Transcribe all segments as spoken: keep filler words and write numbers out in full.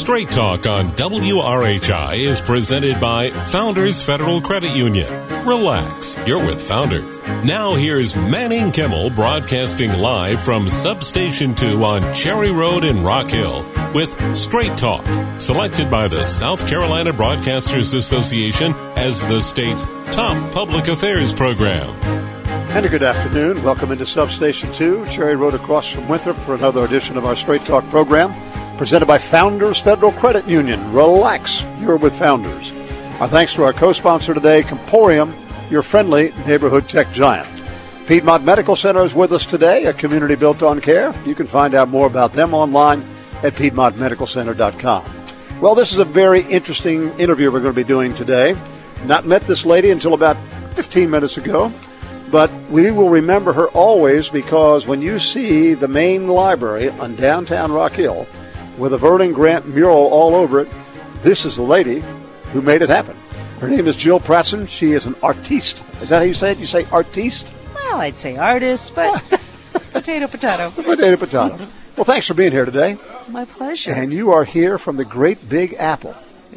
Straight Talk on W R H I is presented by Founders Federal Credit Union. Relax, you're with Founders. Now here's Manning Kimmel broadcasting live from Substation two on Cherry Road in Rock Hill with Straight Talk, selected by the South Carolina Broadcasters Association as the state's top public affairs program. And a good afternoon. Welcome into Substation two, Cherry Road across from Winthrop for another edition of our Straight Talk program, presented by Founders Federal Credit Union. Relax, you're with Founders. Our thanks to our co-sponsor today, Comporium, your friendly neighborhood tech giant. Piedmont Medical Center is with us today, a community built on care. You can find out more about them online at piedmont medical center dot com. Well, this is a very interesting interview we're going to be doing today. Not met this lady until about fifteen minutes ago, but we will remember her always because when you see the main library on downtown Rock Hill with a Vernon Grant mural all over it, this is the lady who made it happen. Her name is Jill Pratson. She is an artiste. Is that how you say it? You say artiste? Well, I'd say artist, but potato, potato. Potato, potato. Well, thanks for being here today. My pleasure. And you are here from the Great Big Apple.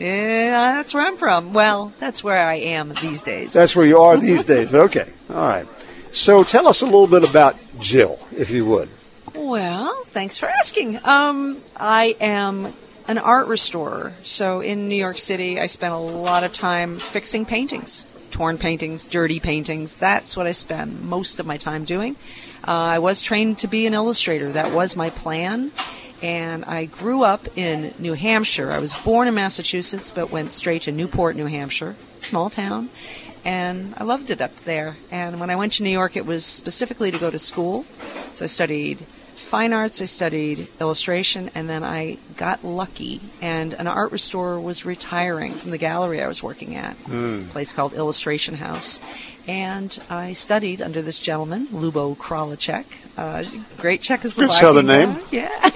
Yeah, that's where I'm from. Well, that's where I am these days. That's where you are these days. Okay. All right. So tell us a little bit about Jill, if you would. Well, thanks for asking. Um, I am an art restorer. So in New York City, I spent a lot of time fixing paintings, torn paintings, dirty paintings. That's what I spend most of my time doing. Uh, I was trained to be an illustrator. That was my plan. And I grew up in New Hampshire. I was born in Massachusetts, but went straight to Newport, New Hampshire, small town. And I loved it up there. And when I went to New York, it was specifically to go to school. So I studied fine arts, I studied illustration, and then I got lucky, and an art restorer was retiring from the gallery I was working at, mm. a place called Illustration House. And I studied under this gentleman, Lubo Kralacek, uh, great Czechoslovakian. Good southern name. Yeah.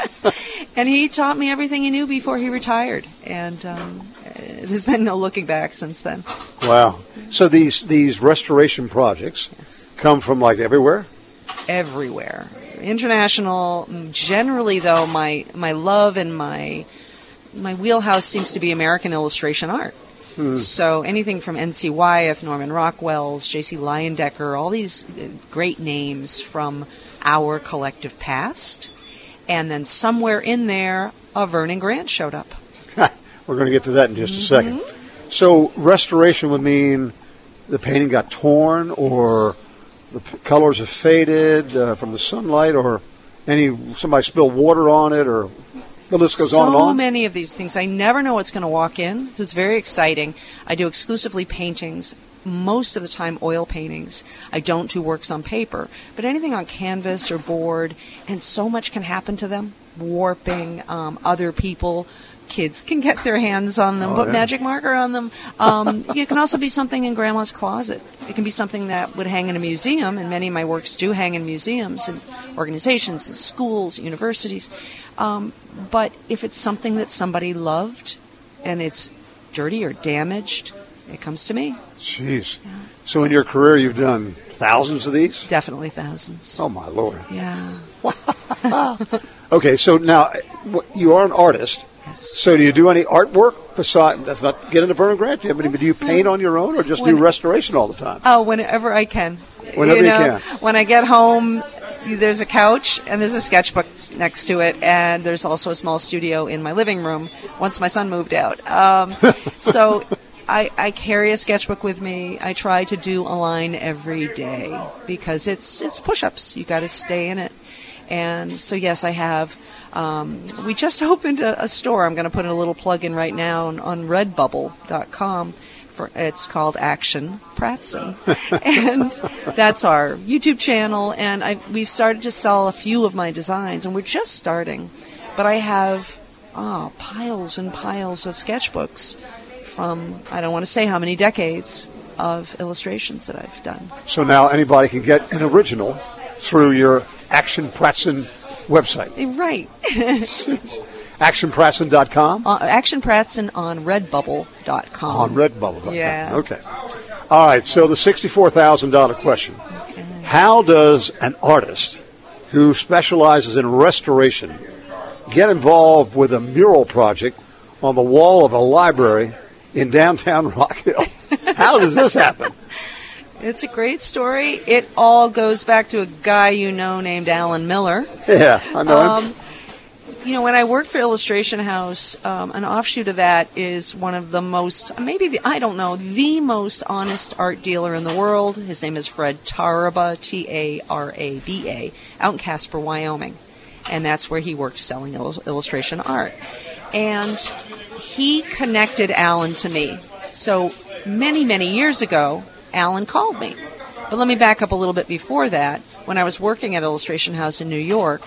And he taught me everything he knew before he retired. And um, there's been no looking back since then. Wow. So these, these restoration projects yes. come from, like, everywhere? Everywhere. International. Generally, though, my, my love and my my wheelhouse seems to be American illustration art. Hmm. So anything from N C Wyeth, Norman Rockwell's, J C Leyendecker, all these great names from our collective past. And then somewhere in there, a Vernon Grant showed up. We're going to get to that in just mm-hmm. a second. So restoration would mean the painting got torn, or the p- colors have faded uh, from the sunlight, or any somebody spilled water on it, or the list goes so on and on. So many of these things. I never know what's going to walk in. So it's very exciting. I do exclusively paintings. Most of the time, oil paintings. I don't do works on paper. But anything on canvas or board, and so much can happen to them. Warping, um, other people. Kids can get their hands on them, oh, put yeah. magic marker on them. Um, it can also be something in Grandma's closet. It can be something that would hang in a museum, and many of my works do hang in museums and organizations and schools, universities. Um, but if it's something that somebody loved and it's dirty or damaged, it comes to me. Jeez. Yeah. So in your career, you've done thousands of these? Definitely thousands. Oh, my Lord. Yeah. Okay, so now you are an artist. Yes. So do you do any artwork besides, that's not get into Vernon Grant, do you, have any, do you paint on your own or just when, do restoration all the time? Oh, whenever I can. Whenever you, know, you can. When I get home, there's a couch and there's a sketchbook next to it, and there's also a small studio in my living room once my son moved out. Um, so I, I carry a sketchbook with me. I try to do a line every day because it's it's push-ups. You got to stay in it. And so, yes, I have. Um, we just opened a, a store. I'm going to put a little plug in right now on, on redbubble dot com. For, it's called Action Pratson. And that's our YouTube channel. And I, we've started to sell a few of my designs, and we're just starting. But I have oh, piles and piles of sketchbooks from, I don't want to say how many decades, of illustrations that I've done. So now anybody can get an original through your Action Pratson website. Right. action pratson dot com? Uh, Action Pratson on redbubble dot com. On redbubble dot com. Yeah. Okay. All right, so the sixty-four thousand dollars question. Okay. How does an artist who specializes in restoration get involved with a mural project on the wall of a library in downtown Rock Hill. How does this happen? It's a great story. It all goes back to a guy you know named Alan Miller. Yeah, I know um, him. You know, when I worked for Illustration House, um, an offshoot of that is one of the most, maybe, the, I don't know, the most honest art dealer in the world. His name is Fred Taraba, T A R A B A, out in Casper, Wyoming. And that's where he worked selling il- illustration art. And he connected Alan to me. So many, many years ago, Alan called me. But let me back up a little bit before that. When I was working at Illustration House in New York,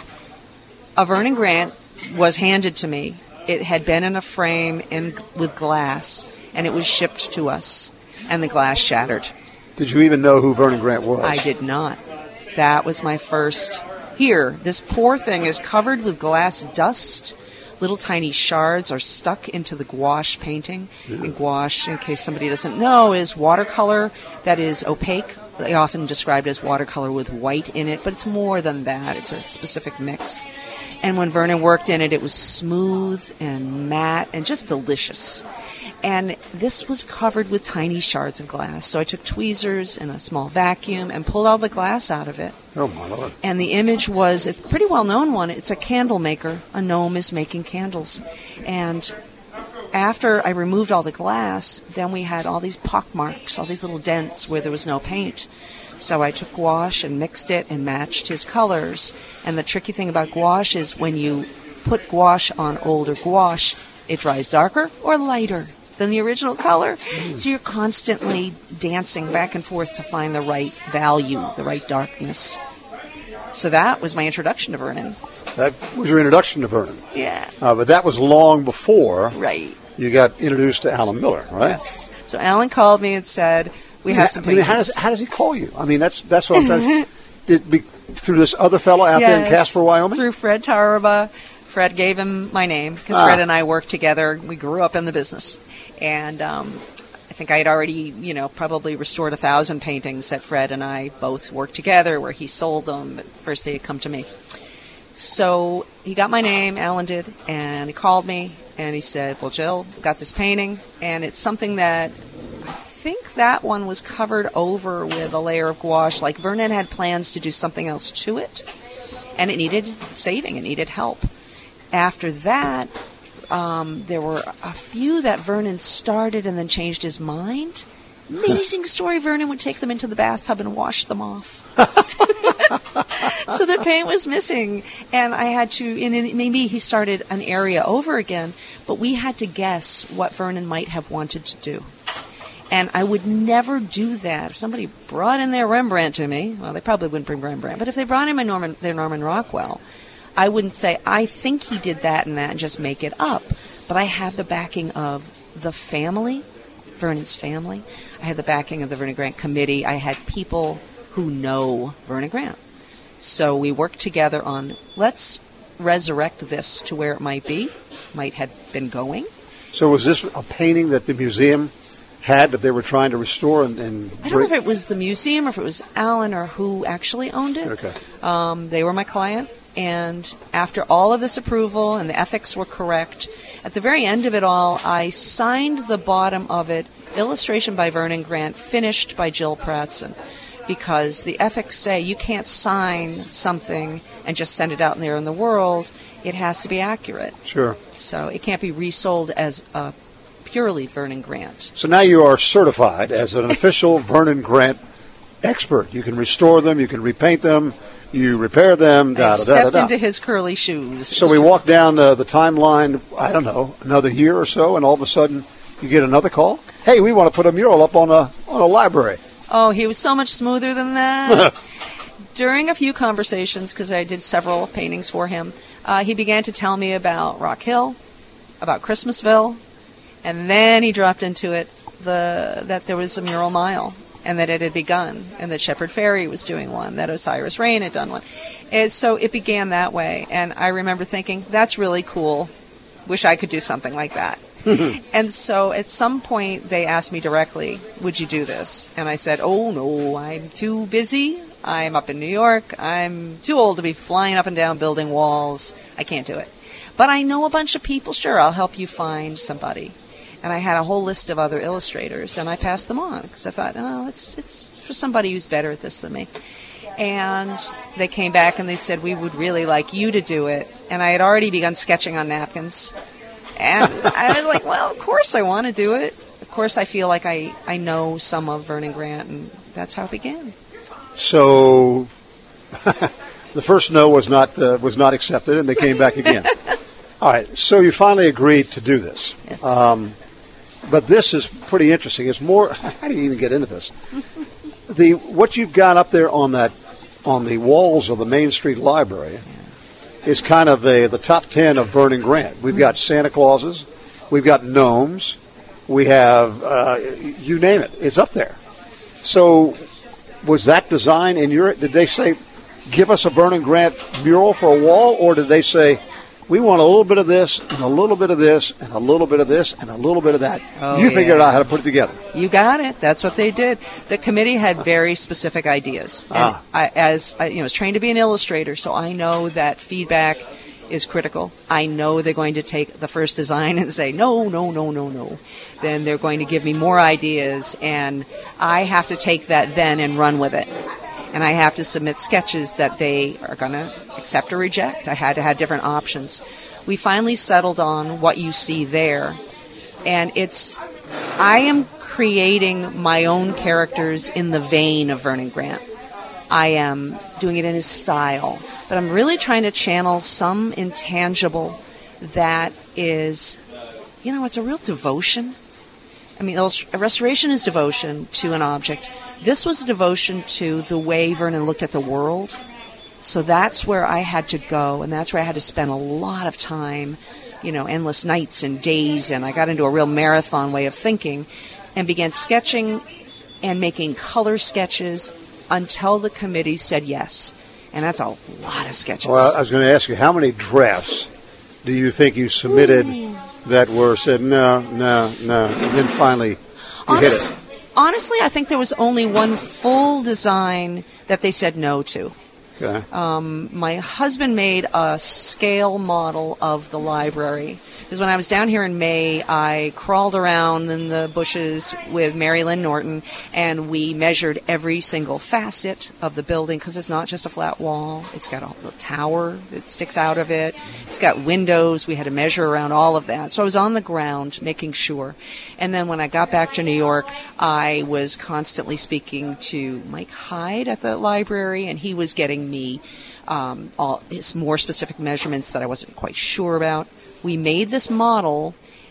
a Vernon Grant was handed to me. It had been in a frame in, with glass, and it was shipped to us, and the glass shattered. Did you even know who Vernon Grant was? I did not. That was my first. Here, this poor thing is covered with glass dust. Little tiny shards are stuck into the gouache painting. Yeah. And gouache, in case somebody doesn't know, is watercolor that is opaque. They often described as watercolor with white in it, but it's more than that. It's a specific mix. And when Vernon worked in it, it was smooth and matte and just delicious. And this was covered with tiny shards of glass. So I took tweezers and a small vacuum and pulled all the glass out of it. Oh, my Lord. And the image was, it's a pretty well-known one. It's a candle maker. A gnome is making candles. And after I removed all the glass, then we had all these pock marks, all these little dents where there was no paint. So I took gouache and mixed it and matched his colors. And the tricky thing about gouache is when you put gouache on older gouache, it dries darker or lighter than the original color. Mm. So you're constantly dancing back and forth to find the right value, the right darkness. So that was my introduction to Vernon. That was your introduction to Vernon. Yeah. Uh, but that was long before right. you got introduced to Alan Miller, right? Yes. So Alan called me and said, we have some I mean, how does, how does he call you? I mean, that's that's what I'm trying to... Did be, through this other fellow out yes, there in Casper, Wyoming? Through Fred Taraba. Fred gave him my name because ah. Fred and I worked together. We grew up in the business. And um, I think I had already, you know, probably restored a thousand paintings that Fred and I both worked together where he sold them. But first they had come to me. So he got my name, Alan did, and he called me and he said, well, Jill, got this painting. And it's something that I think that one was covered over with a layer of gouache. Like Vernon had plans to do something else to it. And it needed saving. It needed help. After that, um, there were a few that Vernon started and then changed his mind. Amazing story. Vernon would take them into the bathtub and wash them off. So the paint was missing. And I had to, and maybe he started an area over again, but we had to guess what Vernon might have wanted to do. And I would never do that. If somebody brought in their Rembrandt to me, well, they probably wouldn't bring Rembrandt, but if they brought in my Norman, their Norman Rockwell, I wouldn't say, I think he did that and that and just make it up. But I had the backing of the family, Vernon's family. I had the backing of the Vernon Grant Committee. I had people who know Vernon Grant. So we worked together on, let's resurrect this to where it might be, might have been going. So was this a painting that the museum had that they were trying to restore? And, and I don't know if it was the museum or if it was Alan or who actually owned it. Okay. Um, they were my client. And after all of this approval and the ethics were correct, at the very end of it all, I signed the bottom of it, illustration by Vernon Grant, finished by Jill Pratzen, because the ethics say you can't sign something and just send it out there in the world. It has to be accurate. Sure. So it can't be resold as a purely Vernon Grant. So now you are certified as an official Vernon Grant expert. You can restore them, you can repaint them, you repair them. Da, I da, stepped da, da, da. into his curly shoes. So we walk down uh, the timeline, I don't know, another year or so, and all of a sudden you get another call. Hey, we want to put a mural up on a on a library. Oh, he was so much smoother than that. During a few conversations, because I did several paintings for him, uh, he began to tell me about Rock Hill, about Christmasville, and then he dropped into it the that there was a mural mile. And that it had begun, and that Shepherd Ferry was doing one, that Osiris Rain had done one. And so it began that way. And I remember thinking, that's really cool. Wish I could do something like that. And so at some point they asked me directly, would you do this? And I said, oh, no, I'm too busy. I'm up in New York. I'm too old to be flying up and down building walls. I can't do it. But I know a bunch of people. Sure, I'll help you find somebody. And I had a whole list of other illustrators, and I passed them on because I thought, oh, it's it's for somebody who's better at this than me. And they came back and they said, we would really like you to do it. And I had already begun sketching on napkins. And I was like, well, of course I want to do it. Of course I feel like I, I know some of Vernon Grant, and that's how it began. So the first no was not uh, was not accepted, and they came back again. All right, so you finally agreed to do this. Yes. Um, but this is pretty interesting. It's more, how do you even get into this? The what you've got up there on that on the walls of the Main Street Library is kind of a, the top ten of Vernon Grant. We've got Santa Clauses, we've got gnomes, we have, uh, you name it, it's up there. So was that design in your, did they say, give us a Vernon Grant mural for a wall, or did they say, we want a little bit of this, and a little bit of this, and a little bit of this, and a little bit of that? Oh, you yeah. figured out how to put it together. You got it. That's what they did. The committee had very specific ideas. And Ah. I, as I, you know, was trained to be an illustrator, so I know that feedback is critical. I know they're going to take the first design and say, no, no, no, no, no. Then they're going to give me more ideas, and I have to take that then and run with it. And I have to submit sketches that they are going to accept or reject. I had to have different options. We finally settled on what you see there. And it's, I am creating my own characters in the vein of Vernon Grant. I am doing it in his style. But I'm really trying to channel some intangible that is, you know, it's a real devotion. I mean, restoration is devotion to an object. This was a devotion to the way Vernon looked at the world. So that's where I had to go, and that's where I had to spend a lot of time, you know, endless nights and days, and I got into a real marathon way of thinking and began sketching and making color sketches until the committee said yes. And that's a lot of sketches. Well, I was going to ask you, how many drafts do you think you submitted Ooh. that were said, no, no, no, and then finally you Honest, hit it? Honestly, I think there was only one full design that they said no to. Okay. Um, my husband made a scale model of the library. Because when I was down here in May, I crawled around in the bushes with Mary Lynn Norton, and we measured every single facet of the building, because it's not just a flat wall. It's got a, a tower that sticks out of it. It's got windows. We had to measure around all of that. So I was on the ground making sure. And then when I got back to New York, I was constantly speaking to Mike Hyde at the library, and he was getting me um, all his more specific measurements that I wasn't quite sure about. We made this model,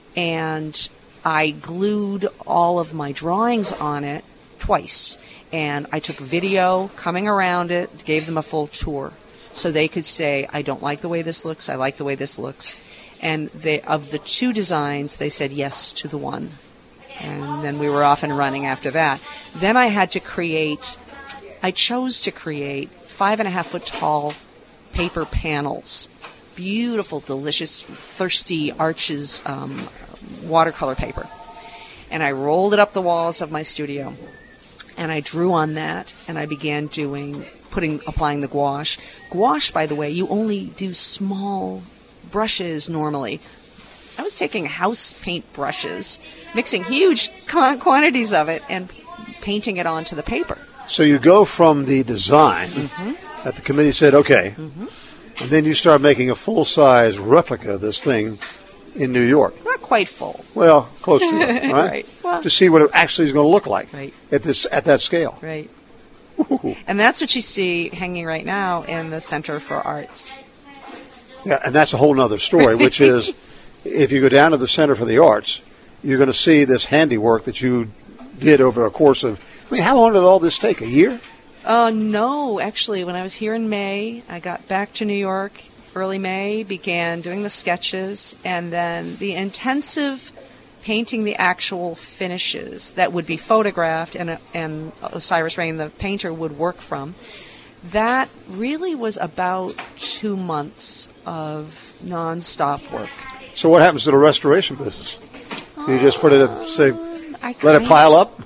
and I glued all of my drawings on it twice. And I took video coming around it, gave them a full tour. So they could say, I don't like the way this looks, I like the way this looks. And they, of the two designs, they said yes to the one. And then we were off and running after that. Then I had to create, I chose to create five and a half foot tall paper panels. Beautiful, delicious, thirsty arches, um, watercolor paper. And I rolled it up the walls of my studio. And I drew on that, and I began doing, putting, applying the gouache. Gouache, by the way, you only do small brushes normally. I was taking house paint brushes, mixing huge quantities of it, and painting it onto the paper. So you go from the design mm-hmm. that the committee said, okay, mm-hmm. and then you start making a full-size replica of this thing in New York. Not quite full. Well, close to it, right? Right. Well, to see what it actually is going to look like right. at this at that scale. Right. And that's what you see hanging right now in the Center for Arts. Yeah, and that's a whole other story, which is if you go down to the Center for the Arts, you're going to see this handiwork that you did over a course of, I mean, how long did all this take? A year? Uh, no, actually, when I was here in May, I got back to New York early May, began doing the sketches, and then the intensive painting the actual finishes that would be photographed and, and Osiris Rain, the painter, would work from. That really was about two months of nonstop work. So what happens to the restoration business? You just put it, in, say, I let it pile up? I kind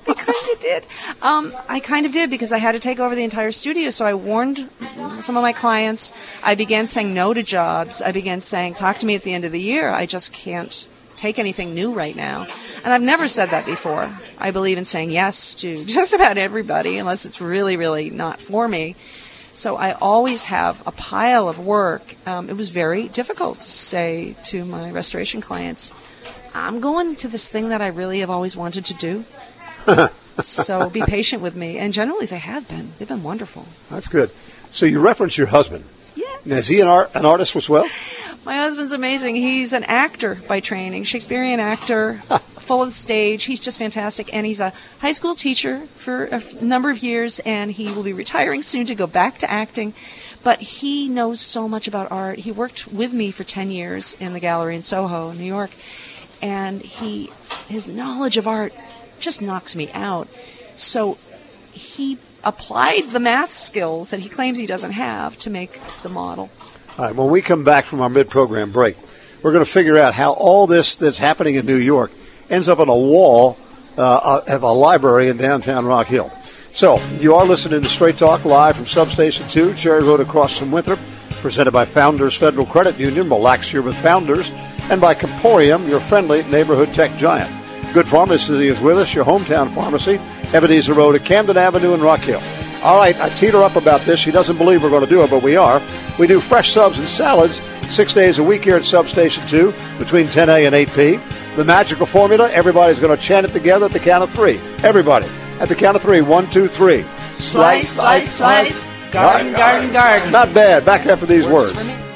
You did. Um, I kind of did because I had to take over the entire studio. So I warned some of my clients. I began saying no to jobs. I began saying, talk to me at the end of the year. I just can't take anything new right now. And I've never said that before. I believe in saying yes to just about everybody unless it's really, really not for me. So I always have a pile of work. Um, it was very difficult to say to my restoration clients, I'm going to this thing that I really have always wanted to do. So be patient with me. And generally they have been. They've been wonderful. That's good. So you reference your husband. Yes. Now, is he an, art, an artist as well? My husband's amazing. He's an actor by training, Shakespearean actor, full of the stage. He's just fantastic. And he's a high school teacher for a f- number of years, and he will be retiring soon to go back to acting. But he knows so much about art. He worked with me for ten years in the gallery in Soho, New York. And he, his knowledge of art just knocks me out. So he applied the math skills that he claims he doesn't have to make the model. All right, when we come back from our mid-program break, we're going to figure out how all this that's happening in New York ends up on a wall uh, of a library in downtown Rock Hill. So, you are listening to Straight Talk live from Substation two, Cherry Road across from Winthrop, presented by Founders Federal Credit Union, Relax Here with Founders, and by Comporium, your friendly neighborhood tech giant. Good Pharmacy is with us, your hometown pharmacy, Ebenezer Road at Camden Avenue in Rock Hill. All right, I teeter up about this. She doesn't believe we're going to do it, but we are. We do fresh subs and salads six days a week here at Substation two between ten a and eight p. The magical formula, everybody's going to chant it together at the count of three. Everybody, at the count of three. One, two, three. Slice, slice, slice. Garden, garden, garden. Not bad. Back after these Works words. for me.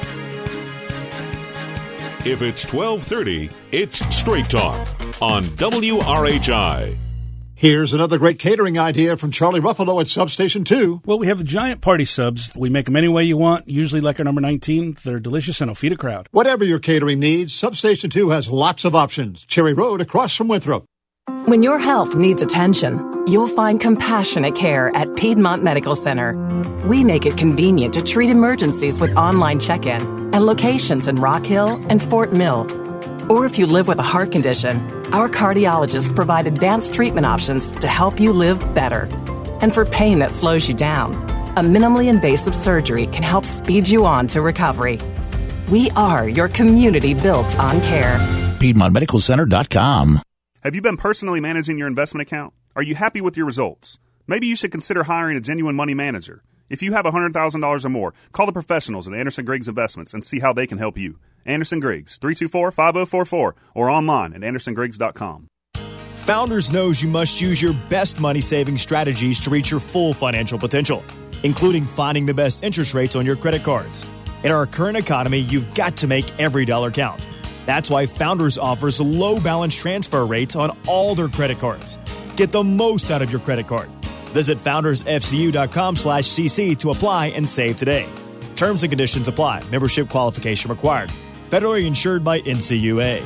If it's twelve thirty, it's Straight Talk on W R H I. Here's another great catering idea from Charlie Ruffalo at Substation two. Well, we have the giant party subs. We make them any way you want, usually like our number nineteen. They're delicious and will feed a crowd. Whatever your catering needs, Substation two has lots of options. Cherry Road across from Winthrop. When your health needs attention, you'll find compassionate care at Piedmont Medical Center. We make it convenient to treat emergencies with online check-in and locations in Rock Hill and Fort Mill. Or if you live with a heart condition, our cardiologists provide advanced treatment options to help you live better. And for pain that slows you down, a minimally invasive surgery can help speed you on to recovery. We are your community built on care. Piedmont Medical Center dot com. Have you been personally managing your investment account? Are you happy with your results? Maybe you should consider hiring a genuine money manager. If you have one hundred thousand dollars or more, call the professionals at Anderson Griggs Investments and see how they can help you. Anderson Griggs, three two four, five zero four four, or online at anderson griggs dot com. Founders knows you must use your best money-saving strategies to reach your full financial potential, including finding the best interest rates on your credit cards. In our current economy, you've got to make every dollar count. That's why Founders offers low balance transfer rates on all their credit cards. Get the most out of your credit card. Visit foundersfcu.com slash cc to apply and save today. Terms and conditions apply. Membership qualification required. Federally insured by N C U A.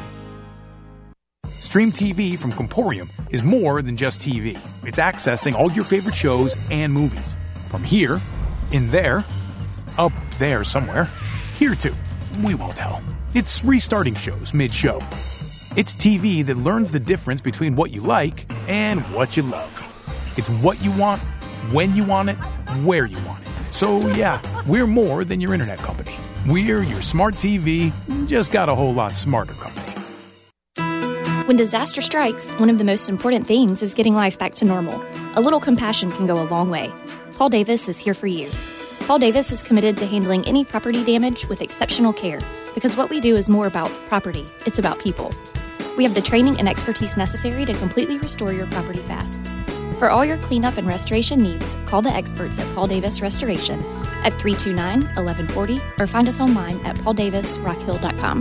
Stream T V from Comporium is more than just T V. It's accessing all your favorite shows and movies. From here, in there, up there somewhere, here too. We won't tell. It's restarting shows mid-show. It's T V that learns the difference between what you like and what you love. It's what you want, when you want it, where you want it. So yeah, we're more than your internet company. We're your smart T V, just got a whole lot smarter company. When disaster strikes, one of the most important things is getting life back to normal. A little compassion can go a long way. Paul Davis is here for you. Paul Davis is committed to handling any property damage with exceptional care, because what we do is more about property, it's about people. We have the training and expertise necessary to completely restore your property fast. For all your cleanup and restoration needs, call the experts at Paul Davis Restoration at three two nine, one one four zero or find us online at paul davis rock hill dot com.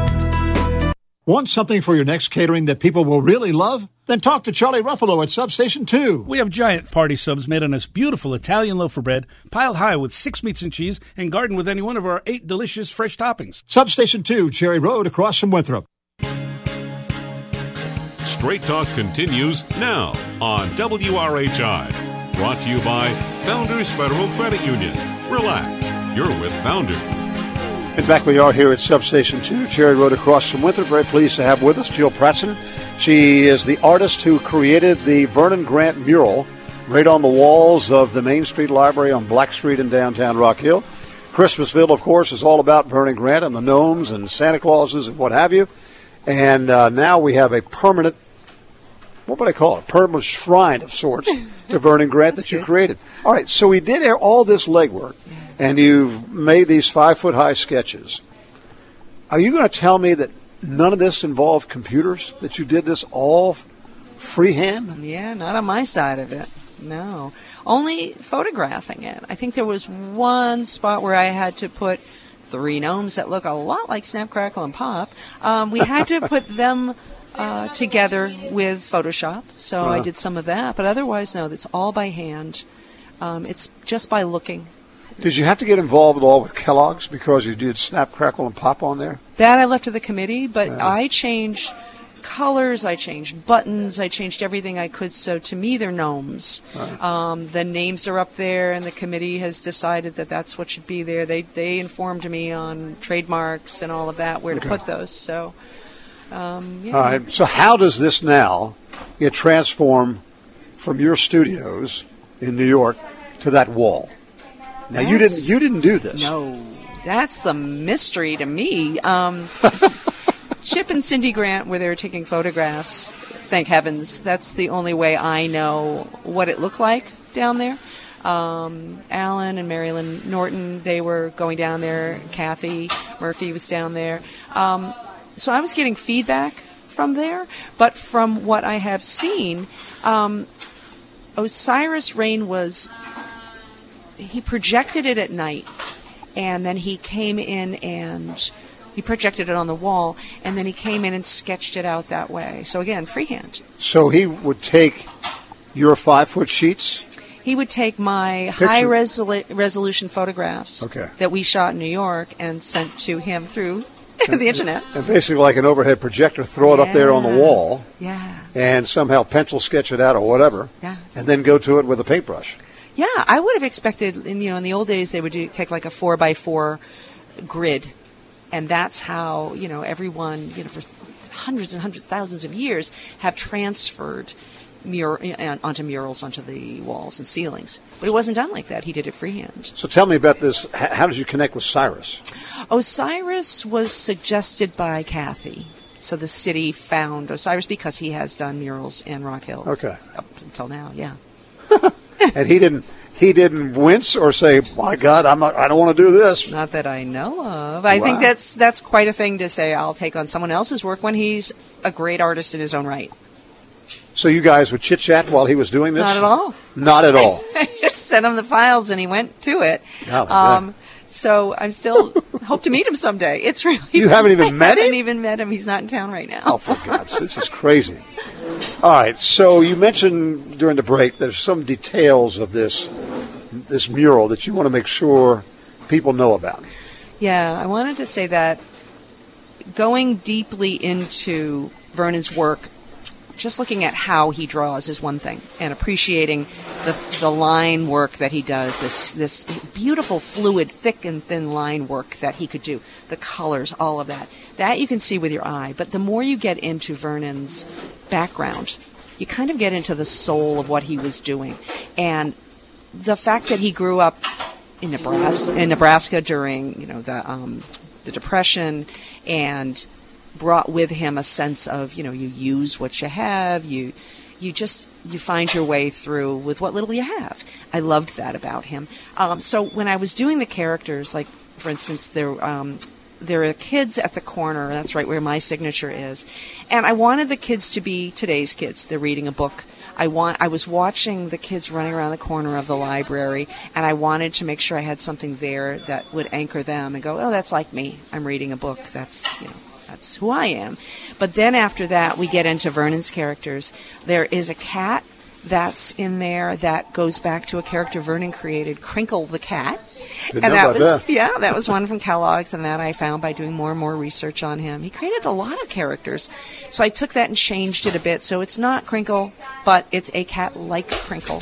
Want something for your next catering that people will really love? Then talk to Charlie Ruffalo at Substation two. We have giant party subs made on this beautiful Italian loaf of bread, piled high with six meats and cheese, and garden with any one of our eight delicious fresh toppings. Substation two, Cherry Road across from Winthrop. Straight Talk continues now on W R H I. Brought to you by Founders Federal Credit Union. Relax, you're with Founders. And back we are here at Substation two, Cherry Road across from Winthrop. Very pleased to have with us Jill Pratson. She is the artist who created the Vernon Grant mural right on the walls of the Main Street Library on Black Street in downtown Rock Hill. Christmasville, of course, is all about Vernon Grant and the gnomes and Santa Clauses and what have you. And uh, now we have a permanent, what would I call it, a permanent shrine of sorts to Vernon Grant that you created. All right, so we did all this legwork. And you've made these five-foot-high sketches. Are you going to tell me that none of this involved computers, that you did this all freehand? Yeah, not on my side of it, no. Only photographing it. I think there was one spot where I had to put three gnomes that look a lot like Snap, Crackle, and Pop. Um, we had to put them uh, together with Photoshop, so uh-huh. I did some of that. But otherwise, no, it's all by hand. Um, it's just by looking. Did you have to get involved at all with Kellogg's because you did Snap, Crackle, and Pop on there? That I left to the committee, but yeah. I changed colors, I changed buttons, I changed everything I could, so to me they're gnomes. Right. Um, the names are up there, and the committee has decided that that's what should be there. They they informed me on trademarks and all of that, where okay. to put those. So, um, yeah. All right. So how does this now get transformed from your studios in New York to that wall? Now that's, you didn't you didn't do this. No, that's the mystery to me. Um, Chip and Cindy Grant were there taking photographs. Thank heavens, that's the only way I know what it looked like down there. Um, Alan and Marilyn Norton, they were going down there. Kathy Murphy was down there. Um, so I was getting feedback from there, but from what I have seen, um, Osiris Rain was. He projected it at night, and then he came in and he projected it on the wall, and then he came in and sketched it out that way. So, again, freehand. So he would take your five-foot sheets? He would take my Picture. high resolu- resolution photographs okay. that we shot in New York and sent to him through and, the Internet. And basically like an overhead projector, throw it yeah. up there on the wall. Yeah. And somehow pencil sketch it out or whatever. Yeah. And then go to it with a paintbrush. Yeah, I would have expected, in, you know, in the old days they would do, take like a four by four grid, and that's how, you know, everyone, you know, for hundreds and hundreds, thousands of years have transferred mur- onto murals onto the walls and ceilings. But it wasn't done like that. He did it freehand. So tell me about this. How did you connect with Cyrus? Osiris was suggested by Kathy. So the city found Osiris because he has done murals in Rock Hill. Okay. Up until now, yeah. And he didn't he didn't wince or say, "My God, I'm not, I don't want to do this." Not that I know of. I wow. think that's that's quite a thing to say. I'll take on someone else's work when he's a great artist in his own right. So you guys would chit chat while he was doing this? Not at all. Not at all. I just sent him the files and he went to it. Oh, um, so I'm still hope to meet him someday. It's really you haven't even I met him. Haven't even met him. He's not in town right now. Oh, for God's sake, this is crazy. All right, so you mentioned during the break there's some details of this this mural that you want to make sure people know about. Yeah, I wanted to say that going deeply into Vernon's work, just looking at how he draws is one thing, and appreciating the the line work that he does, this this beautiful, fluid, thick and thin line work that he could do, the colors, all of that. That you can see with your eye, but the more you get into Vernon's background, you kind of get into the soul of what he was doing. And the fact that he grew up in Nebraska, in Nebraska during, you know, the um, the Depression, and brought with him a sense of, you know, you use what you have, you you just you find your way through with what little you have. I loved that about him. Um, so when I was doing the characters, like for instance, there um, there are kids at the corner. That's right where my signature is, and I wanted the kids to be today's kids. They're reading a book. I want. I was watching the kids running around the corner of the library, and I wanted to make sure I had something there that would anchor them and go, oh, that's like me. I'm reading a book. That's, you know, that's who I am. But then after that, we get into Vernon's characters. There is a cat that's in there that goes back to a character Vernon created, Crinkle the cat. Didn't and know that about was that. yeah, that was one from Kellogg's, and that I found by doing more and more research on him. He created a lot of characters, so I took that and changed it a bit. So it's not Crinkle, but it's a cat like Crinkle.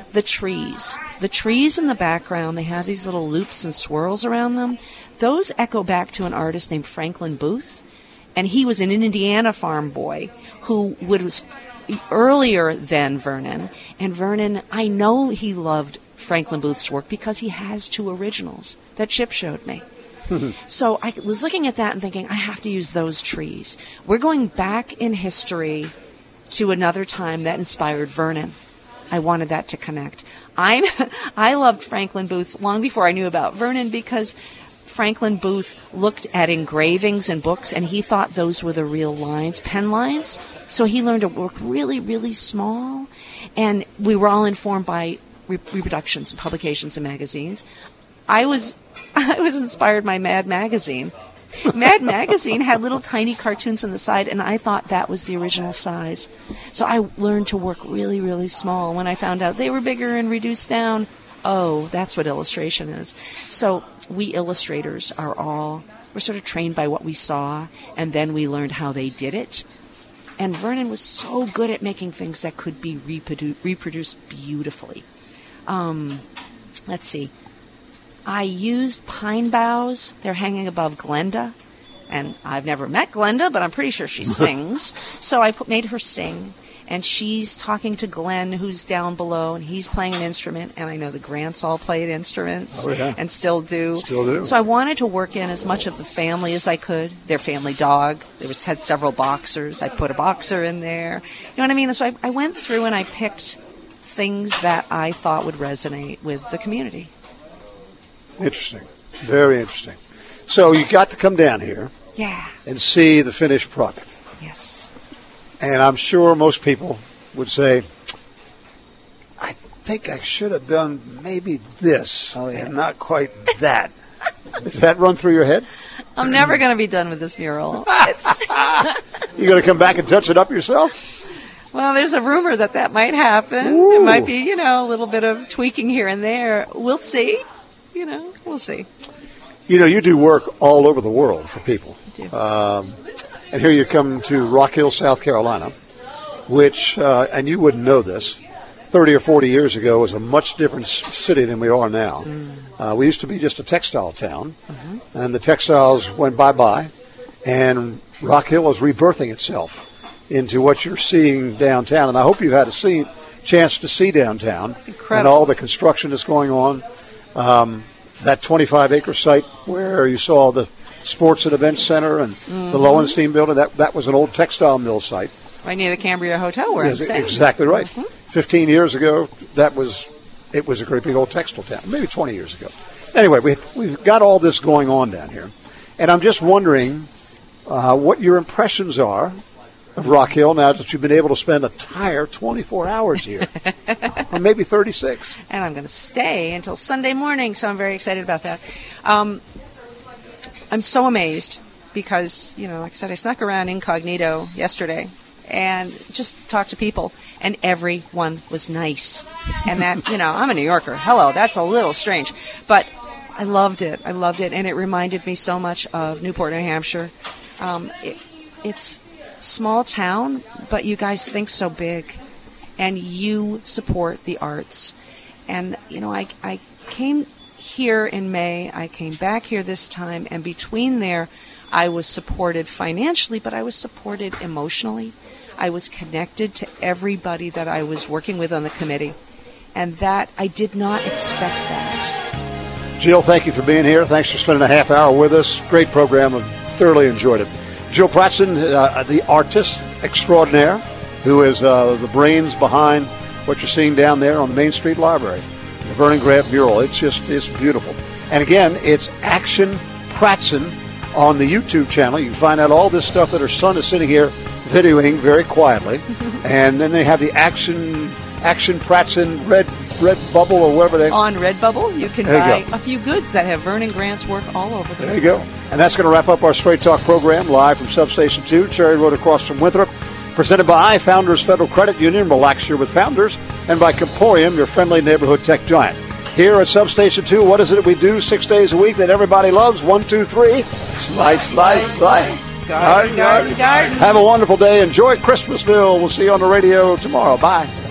the trees. The trees in the background, they have these little loops and swirls around them. Those echo back to an artist named Franklin Booth, and he was an Indiana farm boy who was earlier than Vernon. And Vernon, I know he loved Franklin Booth's work because he has two originals that Chip showed me. So I was looking at that and thinking, I have to use those trees. We're going back in history to another time that inspired Vernon. I wanted that to connect. I'm, I loved Franklin Booth long before I knew about Vernon because Franklin Booth looked at engravings and books and he thought those were the real lines, pen lines. So he learned to work really, really small. And we were all informed by re- reproductions, publications, and magazines. I was I was inspired by Mad Magazine. Mad Magazine had little tiny cartoons on the side, and I thought that was the original size. So I learned to work really, really small. When I found out they were bigger and reduced down, oh, that's what illustration is. So we illustrators are all, we're sort of trained by what we saw, and then we learned how they did it. And Vernon was so good at making things that could be reprodu- reproduced beautifully. Um, let's see. I used pine boughs. They're hanging above Glenda. And I've never met Glenda, but I'm pretty sure she sings. So I put, made her sing. And she's talking to Glenn, who's down below, and he's playing an instrument. And I know the Grants all played instruments oh, yeah. and still do. Still do. So I wanted to work in as much of the family as I could. Their family dog. They was, had several boxers. I put a boxer in there. You know what I mean? So I, I went through and I picked things that I thought would resonate with the community. Interesting. Very interesting. So you got to come down here yeah. and see the finished product. Yes. And I'm sure most people would say, I think I should have done maybe this oh, yeah. and not quite that. Does that run through your head? I'm never going to be done with this mural. You going to come back and touch it up yourself? Well, there's a rumor that that might happen. Ooh. It might be, you know, a little bit of tweaking here and there. We'll see. You know, we'll see. You know, you do work all over the world for people. I do. Um, and here you come to Rock Hill, South Carolina, which, uh, and you wouldn't know this, thirty or forty years ago was a much different city than we are now. Mm. Uh, we used to be just a textile town, mm-hmm. and the textiles went bye-bye, and Rock Hill is rebirthing itself into what you're seeing downtown. And I hope you've had a see, chance to see downtown and all the construction that's going on. Um, that twenty-five acre site where you saw the Sports and Events Center and mm-hmm. the Lowenstein building, that that was an old textile mill site. Right near the Cambria Hotel where yes, I'm staying. Exactly right. Mm-hmm. Fifteen years ago, that was it was a great big old textile town. Maybe twenty years ago. Anyway, we, we've got all this going on down here. And I'm just wondering uh, what your impressions are of Rock Hill now that you've been able to spend a entire twenty-four hours here, or maybe thirty-six. And I'm going to stay until Sunday morning, so I'm very excited about that. Um, I'm so amazed because, you know, like I said, I snuck around incognito yesterday and just talked to people, and everyone was nice. And that, you know, I'm a New Yorker. Hello, that's a little strange. But I loved it. I loved it, and it reminded me so much of Newport, New Hampshire. Um, it, it's... small town, but you guys think so big, and you support the arts. And, you know, I, I came here in May, I came back here this time, and between there, I was supported financially, but I was supported emotionally. I was connected to everybody that I was working with on the committee, and that, I did not expect that. Jill, thank you for being here. Thanks for spending a half hour with us. Great program. I thoroughly enjoyed it. Jill Pratson, uh, the artist extraordinaire, who is uh, the brains behind what you're seeing down there on the Main Street Library, the Vernon Grant mural. It's just it's beautiful. And again, it's Action Pratson on the YouTube channel. You can find out all this stuff that her son is sitting here videoing very quietly. And then they have the Action Action Pratson Red Redbubble or whatever they on Redbubble, you can there buy you a few goods that have Vernon Grant's work all over them. There you go. And that's going to wrap up our Straight Talk program live from Substation two, Cherry Road across from Winthrop. Presented by Founders Federal Credit Union, relax here with Founders, and by Comporium, your friendly neighborhood tech giant. Here at Substation two, what is it we do six days a week that everybody loves? One, two, three. Slice, slice, slice. Garden, garden, garden. Have a wonderful day. Enjoy Christmasville. We'll see you on the radio tomorrow. Bye.